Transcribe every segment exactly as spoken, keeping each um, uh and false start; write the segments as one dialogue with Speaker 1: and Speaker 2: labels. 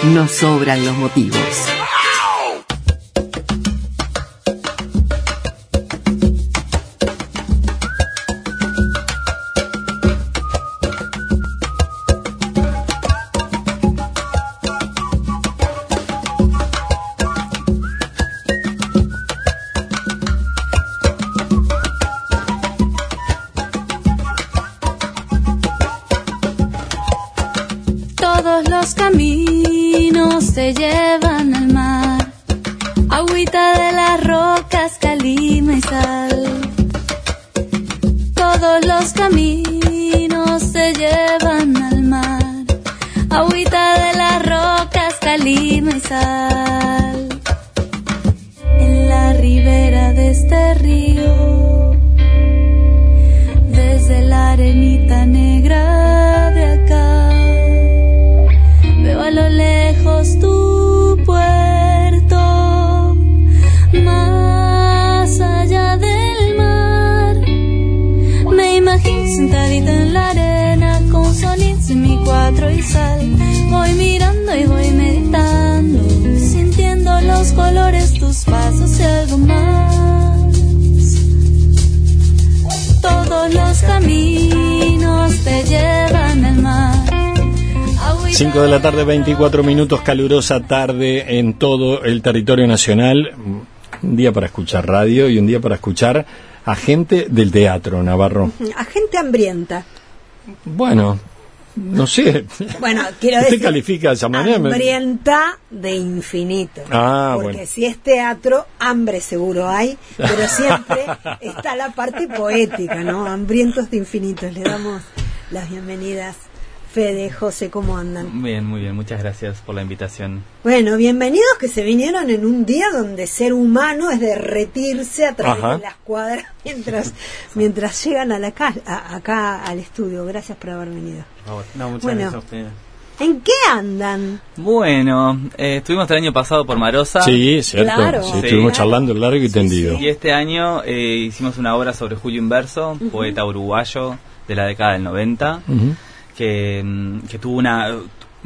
Speaker 1: nos sobran los motivos.
Speaker 2: Todos los caminos te llevan al mar, agüita de las rocas, calima y sal. Todos los caminos te llevan al mar, agüita de las rocas, calima y sal. En la ribera de este río, desde la arenita negra de acá, veo a lo lejos tu puerto, más allá del mar. Me imagino sentadita en la arena, con sonidos en mi cuatro y sal. Voy mirando y voy meditando, sintiendo los colores, tus pasos y algo más. Todos los caminos te llevan al mar.
Speaker 3: cinco de la tarde, veinticuatro minutos, calurosa tarde en todo el territorio nacional. Un día para escuchar radio y un día para escuchar a gente del teatro, Navarro.
Speaker 4: A gente hambrienta.
Speaker 3: Bueno, no sé.
Speaker 4: Bueno, quiero
Speaker 3: ¿Usted
Speaker 4: decir,
Speaker 3: califica de esa manera?
Speaker 4: hambrienta de infinito.
Speaker 3: Ah,
Speaker 4: porque
Speaker 3: bueno.
Speaker 4: si es teatro, hambre seguro hay, pero siempre está la parte poética, ¿no? Hambrientos de infinitos. Le damos las bienvenidas. Fede, José, ¿cómo andan?
Speaker 5: Bien, muy bien, muchas gracias por la invitación.
Speaker 4: Bueno, bienvenidos que se vinieron en un día donde ser humano es derretirse a través
Speaker 3: Ajá.
Speaker 4: de las cuadras mientras mientras llegan a la ca- a, acá al estudio. Gracias por haber venido.
Speaker 5: No, muchas
Speaker 4: Bueno.
Speaker 5: gracias a ustedes.
Speaker 4: ¿En qué andan?
Speaker 5: Bueno, eh, estuvimos el año pasado por Marosa.
Speaker 3: Sí, cierto.
Speaker 4: Claro.
Speaker 3: Sí,
Speaker 5: Sí.
Speaker 3: estuvimos charlando largo y tendido.
Speaker 5: Y este año eh, hicimos una obra sobre Julio Inverso,
Speaker 4: Uh-huh.
Speaker 5: poeta uruguayo de la década del noventa.
Speaker 3: Ujú.
Speaker 5: que, que tuvo una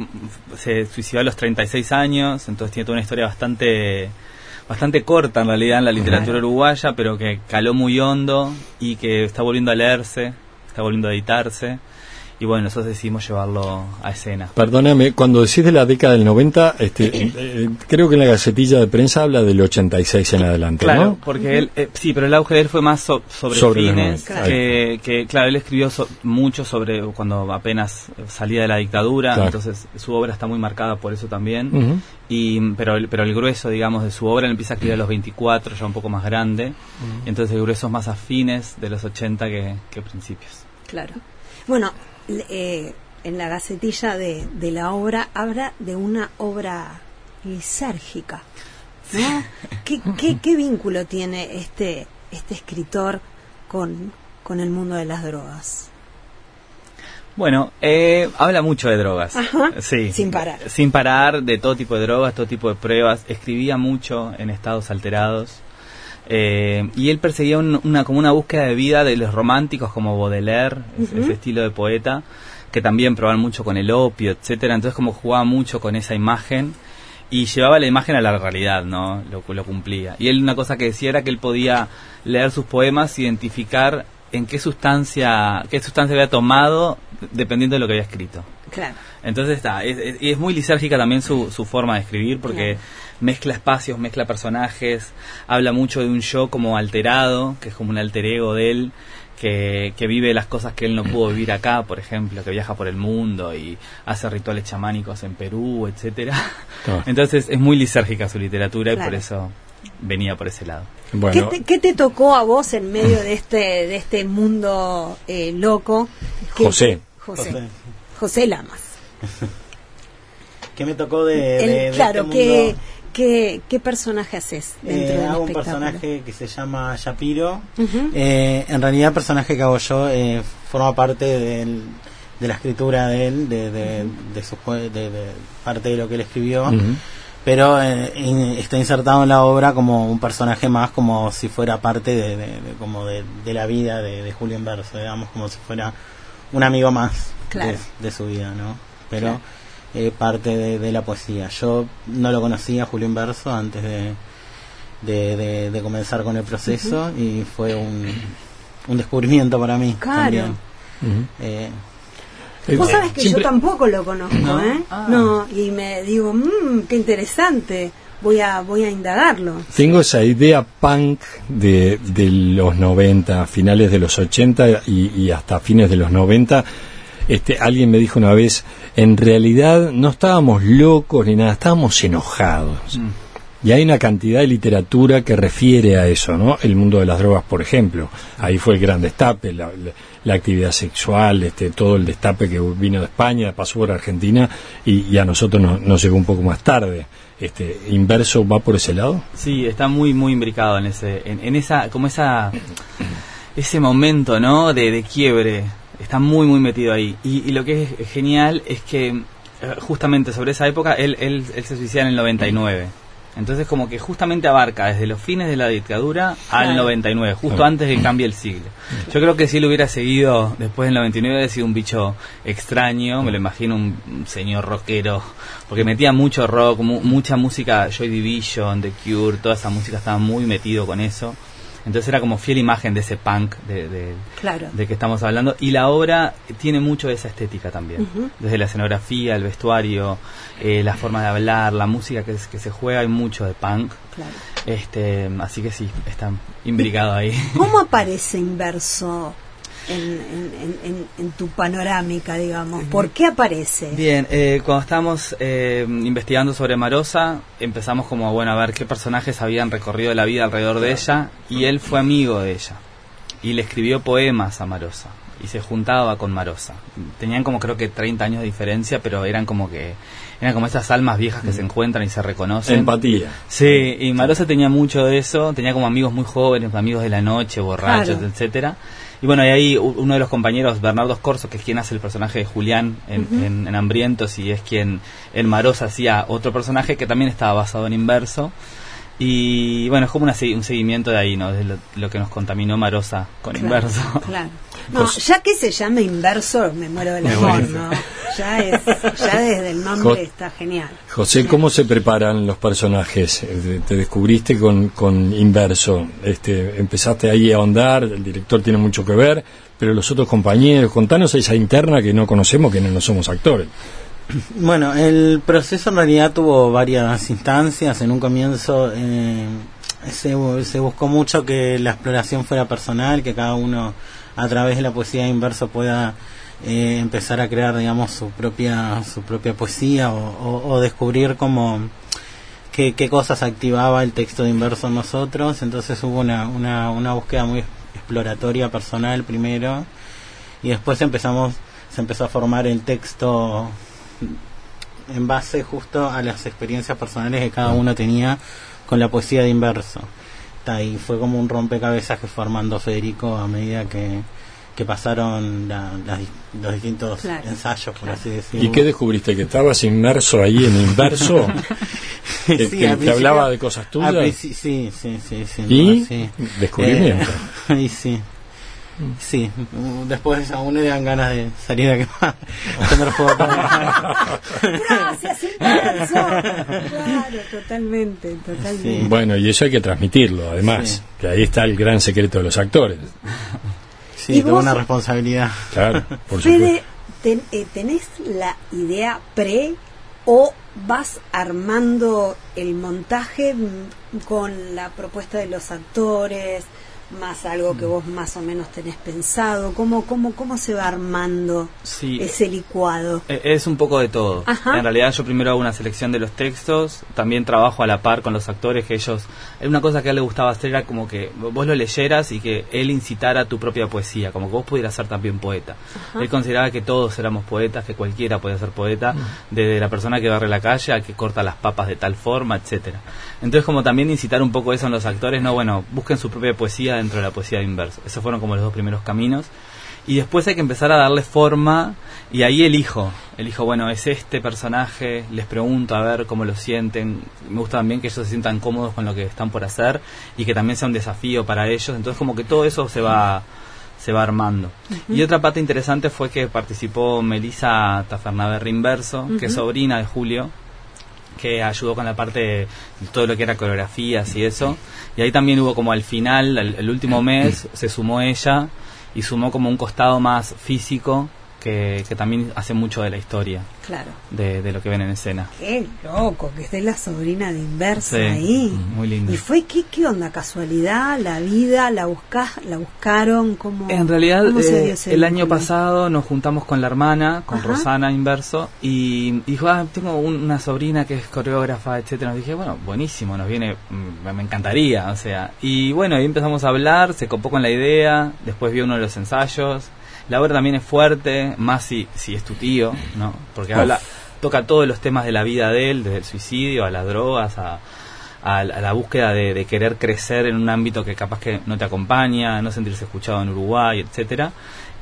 Speaker 5: se suicidó a los treinta y seis años, entonces tiene toda una historia bastante bastante corta en realidad en la literatura uruguaya, pero que caló muy hondo y que está volviendo a leerse, está volviendo a editarse. Y bueno, nosotros decidimos llevarlo a escena.
Speaker 3: Perdóname, cuando decís de la década del noventa, este, eh, creo que en la Gacetilla de Prensa habla del ochenta y seis en adelante,
Speaker 5: Claro,
Speaker 3: ¿no?
Speaker 5: porque él, eh, sí, pero el auge de él fue más so- sobre,
Speaker 3: Sobre los
Speaker 5: fines,
Speaker 3: noventa,
Speaker 5: que, que, claro, él escribió so- mucho sobre cuando apenas salía de la dictadura,
Speaker 3: Claro.
Speaker 5: entonces su obra está muy marcada por eso también,
Speaker 3: Ujú.
Speaker 5: y pero el, pero el grueso, digamos, de su obra él empieza a escribir a los veinticuatro, ya un poco más grande, entonces el grueso es más a fines de los ochenta que, que principios.
Speaker 4: Claro. Bueno, le- eh, en la gacetilla de, de la obra habla de una obra lisérgica, ¿no? ¿Qué, qué, qué vínculo tiene este este escritor con, con el mundo de las drogas?
Speaker 5: Bueno, eh, habla mucho de drogas.
Speaker 4: Ajá.
Speaker 5: Sí.
Speaker 4: Sin parar.
Speaker 5: Sin parar, de todo tipo de drogas, todo tipo de pruebas. Escribía mucho en estados alterados. Eh, y él perseguía un- una como una búsqueda de vida de los románticos como Baudelaire, ese-
Speaker 4: Ujú.
Speaker 5: ese estilo de poeta, que también probaban mucho con el opio, etcétera. Entonces como jugaba mucho con esa imagen y llevaba la imagen a la realidad, ¿no? Lo, lo cumplía. Y él una cosa que decía era que él podía leer sus poemas, identificar en qué sustancia, qué sustancia había tomado dependiendo de lo que había escrito.
Speaker 4: Claro.
Speaker 5: Entonces está, es, es, y es muy lisérgica también su, su forma de escribir porque
Speaker 4: Claro.
Speaker 5: mezcla espacios, mezcla personajes, habla mucho de un yo como alterado, que es como un alter ego de él, que, que vive las cosas que él no pudo vivir acá, por ejemplo, que viaja por el mundo y hace rituales chamánicos en Perú, etcétera.
Speaker 3: Ah.
Speaker 5: Entonces es muy lisérgica su literatura
Speaker 4: Claro.
Speaker 5: y por eso venía por ese lado.
Speaker 3: Bueno,
Speaker 4: ¿Qué, te, qué te tocó a vos en medio de este de este mundo eh, loco? ¿Qué-
Speaker 3: José.
Speaker 4: José.
Speaker 6: José.
Speaker 4: José Lamas.
Speaker 6: ¿Qué me tocó de,
Speaker 4: El-
Speaker 6: de- de
Speaker 4: claro,
Speaker 6: este
Speaker 4: ¿qué,
Speaker 6: mundo?
Speaker 4: qué, ¿qué personaje haces dentro
Speaker 6: Eh,
Speaker 4: del
Speaker 6: hago un
Speaker 4: espectáculo?
Speaker 6: personaje que se llama Shapiro.
Speaker 4: Ujú.
Speaker 6: Eh, en realidad el personaje que hago yo eh, forma parte del- de la escritura de él, de, de, de, su, jue- de, de parte de lo que él escribió.
Speaker 3: Ujú.
Speaker 6: Pero eh, in- está insertado en la obra como un personaje más, como si fuera parte de, de- de- como de, de la vida de, de Julio Inverso, digamos, como si fuera un amigo más
Speaker 4: Claro.
Speaker 6: de, de su vida, ¿no? Pero
Speaker 4: Claro.
Speaker 6: eh, parte de, de la poesía. Yo no lo conocía, Julio Inverso, antes de, de, de, de comenzar con el proceso, uh-huh. y fue un, un descubrimiento para mí.
Speaker 4: Claro.
Speaker 6: También.
Speaker 3: Uh-huh.
Speaker 6: Eh,
Speaker 4: Vos sabés que Siempre... yo tampoco lo conozco, ¿no? ¿eh?
Speaker 5: Ah.
Speaker 4: No, y me digo, mmm, qué interesante. Voy a voy a indagarlo.
Speaker 3: Tengo esa idea punk de, de los noventa, finales de los ochenta y, y hasta fines de los noventa. Este, alguien me dijo una vez, en realidad no estábamos locos ni nada, estábamos enojados. Mm. Y hay una cantidad de literatura que refiere a eso, ¿no? El mundo de las drogas, por ejemplo. Ahí fue el gran destape, la, la, la actividad sexual, este, todo el destape que vino de España, pasó por Argentina y, y a nosotros no, nos llegó un poco más tarde. Este, ¿Inverso va por ese lado?
Speaker 5: Sí, está muy muy imbricado en ese, en, en esa, como esa, ese momento, ¿no? De, de quiebre. Está muy muy metido ahí. Y, y lo que es genial es que justamente sobre esa época él, él, él se suicida en el noventa y nueve. Entonces como que justamente abarca desde los fines de la dictadura al claro. noventa y nueve, justo antes de que cambie el siglo. Yo creo que si él hubiera seguido después del noventa y nueve hubiera sido un bicho extraño, me lo imagino un, un señor rockero, porque metía mucho rock, mu- mucha música, Joy Division, The Cure, toda esa música estaba muy metido con eso. Entonces era como fiel imagen de ese punk de, de,
Speaker 4: claro.
Speaker 5: de que estamos hablando. Y la obra tiene mucho de esa estética también. Uh-huh. Desde la escenografía, el vestuario, eh, la forma de hablar, la música que, que se juega, hay mucho de punk.
Speaker 4: Claro.
Speaker 5: Este, así que sí, está imbricado ahí.
Speaker 4: ¿Cómo aparece Inverso en, en, en, en tu panorámica, digamos? ¿Por qué aparece?
Speaker 5: Bien, eh, cuando estábamos eh, investigando sobre Marosa, empezamos como, bueno, a ver qué personajes habían recorrido la vida alrededor de ella, y él fue amigo de ella, y le escribió poemas a Marosa, y se juntaba con Marosa. Tenían como creo que treinta años de diferencia, pero eran como que eran como esas almas viejas que se encuentran y se reconocen.
Speaker 3: Empatía.
Speaker 5: Sí, y Marosa tenía mucho de eso, tenía como amigos muy jóvenes, amigos de la noche, borrachos,
Speaker 4: claro.
Speaker 5: etcétera. Y bueno, y ahí uno de los compañeros, Bernardo Scorzo, que es quien hace el personaje de Julián en, uh-huh. en, en Hambrientos, y es quien en Marosa hacía otro personaje que también estaba basado en Inverso. Y bueno, es como una, un seguimiento de ahí, ¿no? De lo, lo que nos contaminó Marosa con
Speaker 4: claro,
Speaker 5: Inverso.
Speaker 4: Claro. No, ya que se llame Inverso, me muero del amor, ¿no? Ya, es, ya desde el nombre jo- está genial.
Speaker 3: José, ¿cómo se preparan los personajes? Te descubriste con, con Inverso, este, empezaste ahí a ahondar, el director tiene mucho que ver, pero los otros compañeros, contanos esa interna que no conocemos, que no, no somos actores.
Speaker 6: Bueno, el proceso en realidad tuvo varias instancias. En un comienzo eh, se, se buscó mucho que la exploración fuera personal, que cada uno a través de la poesía de Inverso pueda eh, empezar a crear, digamos, su propia su propia poesía, o, o, o descubrir cómo qué, qué cosas activaba el texto de Inverso en nosotros. Entonces hubo una, una, una búsqueda muy exploratoria personal primero, y después empezamos se empezó a formar el texto en base justo a las experiencias personales que cada uno tenía con la poesía de Inverso. Y fue como un rompecabezas que fue armando Federico a medida que, que pasaron la, la, los distintos claro, ensayos, por claro. así decirlo.
Speaker 3: ¿Y qué descubriste? ¿Que estabas inmerso ahí en Inverso? ¿Que,
Speaker 6: sí,
Speaker 3: que te hablaba de cosas tuyas?
Speaker 6: Sí, sí, sí, sí, sí.
Speaker 3: ¿Y?
Speaker 6: No, sí.
Speaker 3: Descubrimiento.
Speaker 6: Eh, y sí. Sí, después a uno le dan ganas de salir de acá.
Speaker 4: Gracias, Inverso. Claro, totalmente, totalmente.
Speaker 3: Sí. Bueno, y eso hay que transmitirlo, además, sí. que ahí está el gran secreto de los actores.
Speaker 6: Sí, tengo una responsabilidad.
Speaker 3: Claro, por
Speaker 4: Fede, ten, eh, ¿tenés la idea pre o vas armando el montaje con la propuesta de los actores, más algo que vos más o menos tenés pensado? ¿Cómo, cómo, cómo se va armando
Speaker 5: sí,
Speaker 4: ese licuado?
Speaker 5: Es un poco de todo.
Speaker 4: Ajá.
Speaker 5: En realidad yo primero hago una selección de los textos, también trabajo a la par con los actores, que ellos... Una cosa que a él le gustaba hacer era como que vos lo leyeras y que él incitara tu propia poesía, como que vos pudieras ser también poeta. Ajá. Él consideraba que todos éramos poetas, que cualquiera podía ser poeta, uh-huh. desde la persona que barre la calle a que corta las papas de tal forma, etcétera. Entonces como también incitar un poco eso en los actores, no, bueno, busquen su propia poesía dentro de la poesía de Inverso. Esos fueron como los dos primeros caminos. Y después hay que empezar a darle forma, y ahí elijo, elijo, bueno, es este personaje, les pregunto a ver cómo lo sienten. Me gusta también que ellos se sientan cómodos con lo que están por hacer y que también sea un desafío para ellos. Entonces como que todo eso se va se va armando. Uh-huh. Y otra parte interesante fue que participó Melissa Tafernaberry Inverso, uh-huh. que es sobrina de Julio, que ayudó con la parte de todo lo que era coreografías y eso. Y ahí también hubo como al final, el, el último mes, se sumó ella y sumó como un costado más físico que, que también hace mucho de la historia.
Speaker 4: Claro.
Speaker 5: De, de lo que ven en escena.
Speaker 4: Qué loco que esté la sobrina de Inverso
Speaker 5: sí,
Speaker 4: ahí.
Speaker 5: Muy lindo.
Speaker 4: ¿Y fue qué, qué onda? ¿Casualidad? ¿La vida? ¿La buscás, la buscaron? ¿Cómo,
Speaker 5: en realidad,
Speaker 4: cómo se dio
Speaker 5: eh,
Speaker 4: ese
Speaker 5: el
Speaker 4: vínculo?
Speaker 5: año pasado nos juntamos con la hermana, con
Speaker 4: Ajá.
Speaker 5: Rosana Inverso, y dijo, ah, tengo un, una sobrina que es coreógrafa, etcétera. Nos dije, bueno, buenísimo, nos viene, me, me encantaría, o sea. Y bueno, ahí empezamos a hablar, se copó con la idea, después vio uno de los ensayos. La obra también es fuerte, más si, si es tu tío, ¿no? Porque habla... toca todos los temas de la vida de él, desde el suicidio a las drogas, a, a, a la búsqueda de, de querer crecer en un ámbito que capaz que no te acompaña, no sentirse escuchado en Uruguay, etcétera.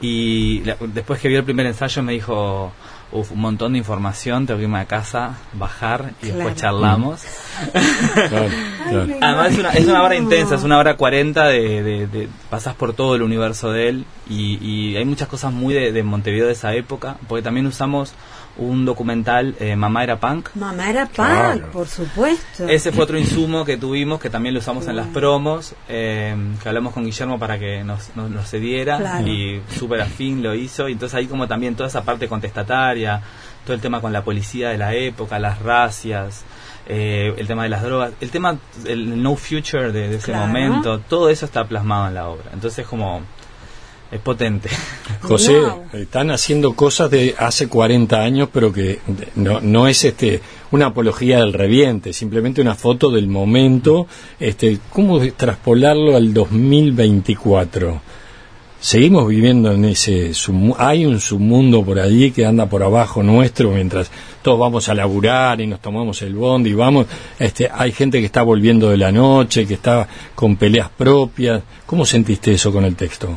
Speaker 5: Y la, después que vio el primer ensayo me dijo, uf, un montón de información, tengo que irme a casa, bajar y
Speaker 4: claro.
Speaker 5: después charlamos.
Speaker 3: Claro, claro.
Speaker 5: Además es una, es una hora intensa, es una hora cuarenta de, de, de pasás por todo el universo de él y, y hay muchas cosas muy de, de Montevideo de esa época, porque también usamos un documental, eh, Mamá era punk.
Speaker 4: Mamá era punk,
Speaker 3: Claro.
Speaker 4: por supuesto.
Speaker 5: Ese fue otro insumo que tuvimos, que también lo usamos claro. en las promos, eh, que hablamos con Guillermo para que nos, nos, nos cediera,
Speaker 4: claro.
Speaker 5: y súper afín lo hizo, y entonces ahí como también toda esa parte contestataria, todo el tema con la policía de la época, las racias, eh, el tema de las drogas, el tema, el no future de, de ese
Speaker 4: claro.
Speaker 5: momento, todo eso está plasmado en la obra, entonces como... es potente.
Speaker 3: José,
Speaker 4: Wow.
Speaker 3: están haciendo cosas de hace cuarenta años, pero que no, no es este una apología del reviente, simplemente una foto del momento. Este, ¿cómo traspolarlo al dos mil veinticuatro? Seguimos viviendo en ese sub, hay un submundo por allí que anda por abajo nuestro mientras todos vamos a laburar y nos tomamos el bondi y vamos, este, hay gente que está volviendo de la noche, que está con peleas propias. ¿Cómo sentiste eso con el texto?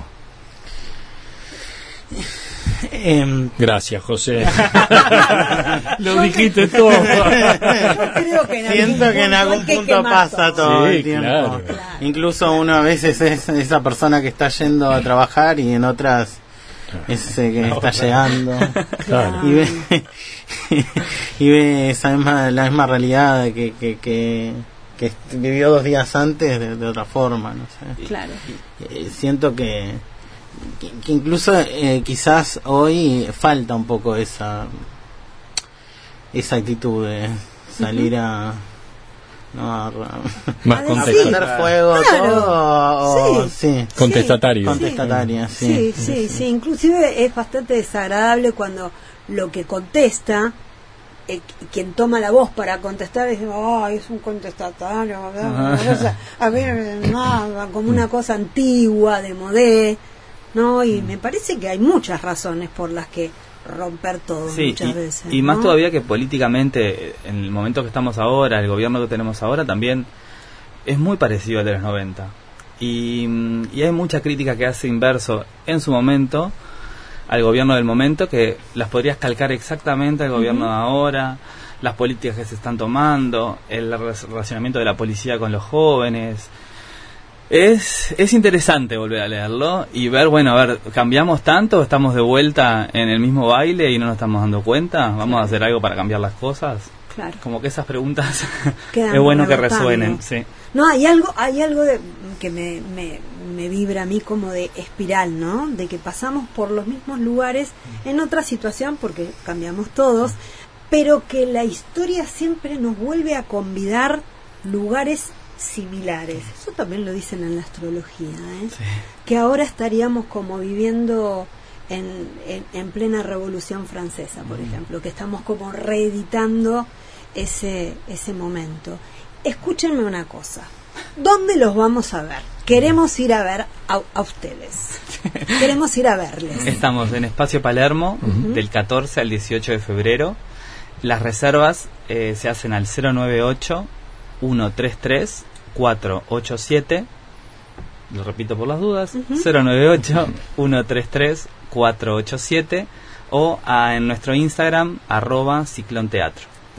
Speaker 6: Eh,
Speaker 3: Gracias, José. Lo dijiste todo.
Speaker 4: Creo que en
Speaker 6: Siento
Speaker 4: algún
Speaker 6: que en algún
Speaker 4: hay que
Speaker 6: punto
Speaker 4: quemar
Speaker 6: pasa
Speaker 4: todo.
Speaker 6: todo
Speaker 3: Sí,
Speaker 6: el tiempo.
Speaker 3: claro.
Speaker 4: Claro.
Speaker 6: Incluso uno a veces es esa persona que está yendo a trabajar y en otras es ese que está llegando.
Speaker 3: Claro.
Speaker 6: Y ve, y ve esa misma, la misma realidad que, que, que, que vivió dos días antes de, de otra forma, no sé.
Speaker 4: Claro.
Speaker 6: Eh, siento que, que, que incluso eh, quizás hoy falta un poco esa esa actitud de salir uh-huh. a no a,
Speaker 3: Más
Speaker 6: a
Speaker 3: contexto.
Speaker 6: prender fuego
Speaker 4: Claro.
Speaker 6: todo o,
Speaker 4: Sí.
Speaker 6: sí.
Speaker 3: Contestatario.
Speaker 6: Contestataria,
Speaker 4: Sí,
Speaker 6: sí.
Speaker 4: sí, sí. Inclusive es bastante desagradable cuando lo que contesta, eh, quien toma la voz para contestar, dice, ay, es un contestatario, una cosa, a ver, nada, como una cosa antigua, de modé, ¿no? Y me parece que hay muchas razones por las que romper todo
Speaker 5: Sí,
Speaker 4: muchas
Speaker 5: y,
Speaker 4: veces.
Speaker 5: y más
Speaker 4: ¿no?
Speaker 5: todavía que políticamente, en el momento que estamos ahora, el gobierno que tenemos ahora también es muy parecido al de los noventa. Y, y hay mucha crítica que hace Inverso en su momento al gobierno del momento, que las podrías calcar exactamente al gobierno uh-huh. de ahora, las políticas que se están tomando, el relacionamiento de la policía con los jóvenes. Es, es interesante volver a leerlo y ver, bueno, a ver, ¿cambiamos tanto? ¿Estamos de vuelta en el mismo baile y no nos estamos dando cuenta? ¿Vamos a hacer algo para cambiar las cosas?
Speaker 4: Claro.
Speaker 5: Como que esas preguntas
Speaker 4: Quedan
Speaker 5: es bueno que
Speaker 4: rebotando.
Speaker 5: resuenen, sí.
Speaker 4: No, hay algo, hay algo de, que me, me, me vibra a mí como de espiral, ¿no? De que pasamos por los mismos lugares en otra situación, porque cambiamos todos, pero que la historia siempre nos vuelve a convidar lugares similares. Eso también lo dicen en la astrología, ¿eh?
Speaker 5: Sí.
Speaker 4: Que ahora estaríamos como viviendo en, en, en plena Revolución Francesa, por mm. ejemplo, que estamos como reeditando ese, ese momento. Escúchenme una cosa, ¿dónde los vamos a ver? Queremos ir a ver a, a ustedes. Queremos ir a verles.
Speaker 5: Estamos en Espacio Palermo, uh-huh. del catorce al dieciocho de febrero. Las reservas eh, se hacen al cero nueve ocho, uno tres tres, cuatro ocho siete. Lo repito por las dudas, uh-huh. cero nueve ocho, uno tres tres, cuatro ocho siete, o a, en nuestro Instagram, arroba Ciclón Teatro.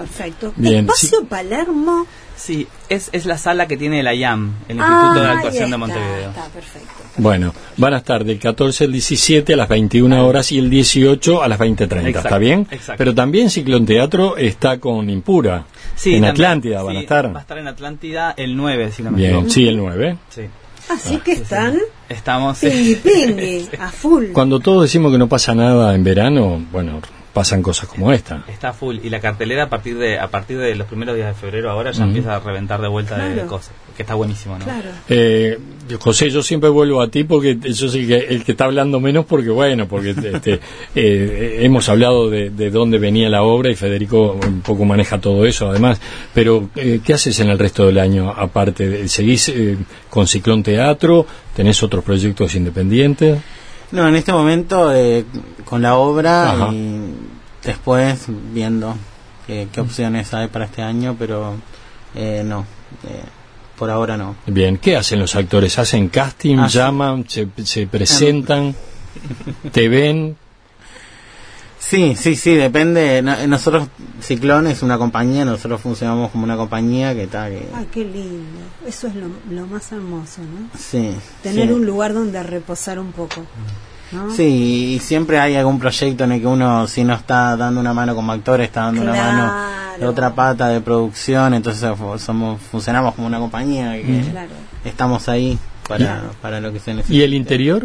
Speaker 4: perfecto.
Speaker 3: Bien,
Speaker 4: Espacio
Speaker 3: sí.
Speaker 4: Palermo.
Speaker 5: Sí, es, es la sala que tiene la I A M, el
Speaker 4: Ah,
Speaker 5: Instituto de
Speaker 4: ahí
Speaker 5: Actuación de
Speaker 4: está,
Speaker 5: Montevideo.
Speaker 4: Está perfecto. perfecto.
Speaker 3: Bueno, van a estar del catorce al diecisiete a las veintiuna horas y el dieciocho a las veinte treinta,
Speaker 5: Exacto,
Speaker 3: ¿está bien?
Speaker 5: exacto.
Speaker 3: Pero también Ciclón Teatro está con Impura.
Speaker 5: Sí,
Speaker 3: en
Speaker 5: también,
Speaker 3: Atlántida van
Speaker 5: sí,
Speaker 3: a estar.
Speaker 5: Va a estar en Atlántida el nueve, si no me
Speaker 3: Bien,
Speaker 5: equivoco.
Speaker 3: sí, el nueve.
Speaker 5: Sí.
Speaker 4: Así que están
Speaker 5: Estamos...
Speaker 4: pingui pingui, a full.
Speaker 3: Cuando todos decimos que no pasa nada en verano, bueno, pasan cosas como esta.
Speaker 5: Está full. Y la cartelera a partir de a partir de los primeros días de febrero ahora ya
Speaker 3: Ujú.
Speaker 5: empieza a reventar de vuelta de
Speaker 4: Claro.
Speaker 5: cosas. Que está buenísimo, ¿no?
Speaker 4: Claro.
Speaker 3: Eh, José, yo siempre vuelvo a ti porque yo soy el que, el que está hablando menos porque, bueno, porque este, eh, hemos hablado de, de dónde venía la obra y Federico un poco maneja todo eso además, pero eh, ¿qué haces en el resto del año aparte? De, ¿Seguís eh, con Ciclón Teatro? ¿Tenés otros proyectos independientes?
Speaker 6: No, en este momento eh, con la obra
Speaker 3: Ajá.
Speaker 6: y después viendo qué, qué opciones hay para este año, pero eh, no, eh, por ahora no.
Speaker 3: Bien, ¿qué hacen los actores? ¿Hacen casting?
Speaker 6: Ah, sí.
Speaker 3: ¿Llaman? Se, ¿Se presentan? ¿Te ven?
Speaker 6: Sí, sí, sí, depende. No- Nosotros, Ciclón es una compañía, nosotros funcionamos como una compañía que está... Que,
Speaker 4: Ay, qué lindo. Eso es lo, lo más hermoso, ¿no?
Speaker 6: sí,
Speaker 4: Tener
Speaker 6: sí.
Speaker 4: un lugar donde reposar un poco, ¿no?
Speaker 6: Sí, y siempre hay algún proyecto en el que uno, si no está dando una mano como actor, está dando una
Speaker 4: Claro.
Speaker 6: mano de otra pata de producción, entonces fu- somos funcionamos como una compañía que
Speaker 4: Claro.
Speaker 6: estamos ahí para, para lo que se necesite.
Speaker 3: ¿Y el interior?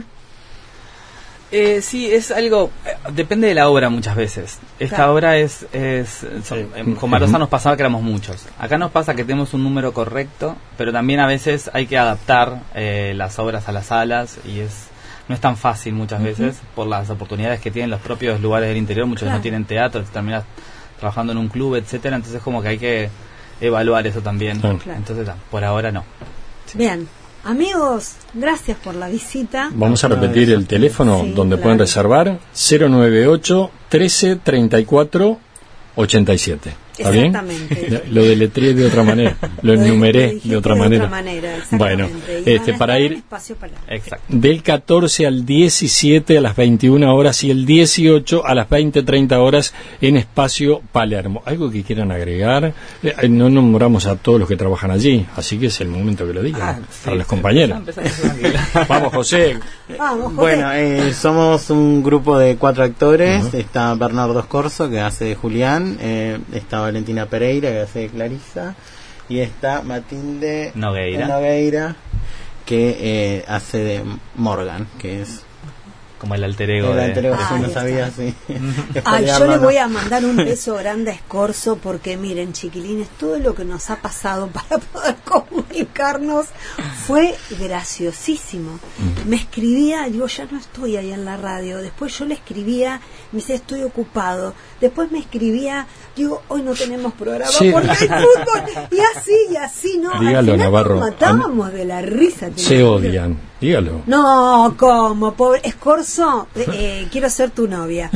Speaker 5: Eh, sí, es algo... eh, depende de la obra muchas veces. Esta
Speaker 4: Claro.
Speaker 5: obra es... es son- em, con Barosa nos pasaba que éramos muchos. Acá nos pasa que tenemos un número correcto, pero también a veces hay que adaptar eh, las obras a las salas y es... No es tan fácil muchas veces por las oportunidades que tienen los propios lugares del interior. Muchos
Speaker 4: Claro.
Speaker 5: no tienen teatro, terminas trabajando en un club, etcétera. Entonces como que hay que evaluar eso también.
Speaker 3: Claro.
Speaker 5: Entonces, ah, por ahora no.
Speaker 4: Bien. Amigos, gracias por la visita.
Speaker 3: Vamos a repetir el teléfono
Speaker 4: Sí,
Speaker 3: donde
Speaker 4: claro.
Speaker 3: pueden reservar: cero nueve ocho, trece, treinta y cuatro, ochenta y siete. ¿Está bien?
Speaker 4: Exactamente.
Speaker 3: Lo deletré de otra manera, lo
Speaker 4: Lo
Speaker 3: enumeré
Speaker 4: dijiste
Speaker 3: de otra manera.
Speaker 4: exactamente.
Speaker 3: Bueno,
Speaker 4: Y
Speaker 3: este,
Speaker 4: van a
Speaker 3: para
Speaker 4: estar en
Speaker 3: ir
Speaker 4: Espacio Palermo.
Speaker 5: Exacto.
Speaker 3: del catorce al diecisiete a las veintiuna horas y el dieciocho a las veinte treinta horas en Espacio Palermo. ¿Algo que quieran agregar? Eh, no nombramos a todos los que trabajan allí, así que es el momento que lo digan,
Speaker 5: Ah,
Speaker 3: para
Speaker 5: sí,
Speaker 3: los
Speaker 5: sí.
Speaker 3: compañeros.
Speaker 5: Empezamos tranquila.
Speaker 3: Vamos, José.
Speaker 4: Vamos, José.
Speaker 6: Bueno, eh, somos un grupo de cuatro actores. Está Bernardo Scorzo, que hace de Julián. Eh, está Valentina Pereira, que hace de Clarisa. Y está Matilde
Speaker 5: Nogueira.
Speaker 6: Nogueira, que eh, hace de Morgan, que es
Speaker 5: Como el alter ego
Speaker 6: el
Speaker 5: de...
Speaker 6: anterior,
Speaker 4: Ah,
Speaker 6: si no
Speaker 4: ahí
Speaker 6: sabía,
Speaker 4: está.
Speaker 6: sí.
Speaker 4: Ay, yo
Speaker 6: Spoilearlo,
Speaker 4: le
Speaker 6: ¿no?
Speaker 4: voy a mandar un beso grande a Escorzo porque miren, chiquilines, todo lo que nos ha pasado para poder comunicarnos fue graciosísimo. Me escribía, digo, ya no estoy ahí en la radio. Después yo le escribía, me dice, estoy ocupado. Después me escribía, digo, hoy no tenemos programa
Speaker 3: Sí.
Speaker 4: porque hay fútbol. Y así, y así, ¿no?
Speaker 3: Dígalo,
Speaker 4: Al final
Speaker 3: Navarro.
Speaker 4: nos matábamos de la risa. te
Speaker 3: Se
Speaker 4: lo juro.
Speaker 3: odian, dígalo.
Speaker 4: No, ¿cómo? Pobre Escorzo, eh, quiero ser tu novia.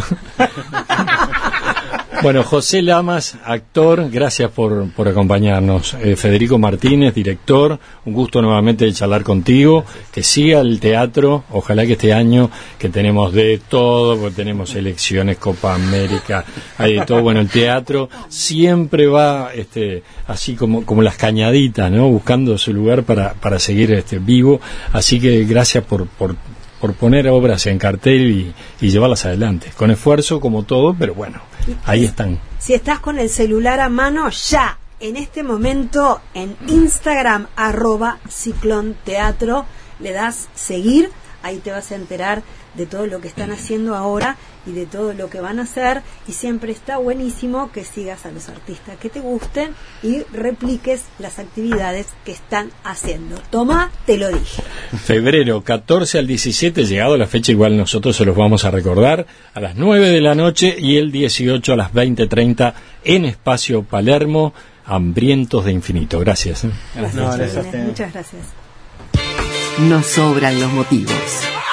Speaker 3: Bueno, José Lamas, actor, gracias por, por acompañarnos. Eh, Federico Martínez, director, un gusto nuevamente de charlar contigo. Que siga el teatro, ojalá que este año, que tenemos de todo, porque tenemos elecciones, Copa América, hay de todo. Bueno, el teatro siempre va este, así como, como las cañaditas, ¿no? Buscando su lugar para, para seguir este, vivo. Así que gracias por... por por poner obras en cartel y, y llevarlas adelante, con esfuerzo como todo, pero bueno, ahí están.
Speaker 4: Si estás con el celular a mano, ya, en este momento, en Instagram, arroba Ciclón Teatro, le das seguir, ahí te vas a enterar de todo lo que están haciendo ahora y de todo lo que van a hacer, y siempre está buenísimo que sigas a los artistas que te gusten y repliques las actividades que están haciendo. Toma, te lo dije.
Speaker 3: Febrero catorce al diecisiete, llegado la fecha, igual nosotros se los vamos a recordar, a las nueve de la noche y el dieciocho a las veinte treinta en Espacio Palermo, Hambrientos de Infinito. Gracias. ¿eh?
Speaker 4: Gracias,
Speaker 6: No, gracias a
Speaker 4: chiquilines.
Speaker 6: ustedes.
Speaker 4: Muchas gracias.
Speaker 1: Nos sobran los motivos.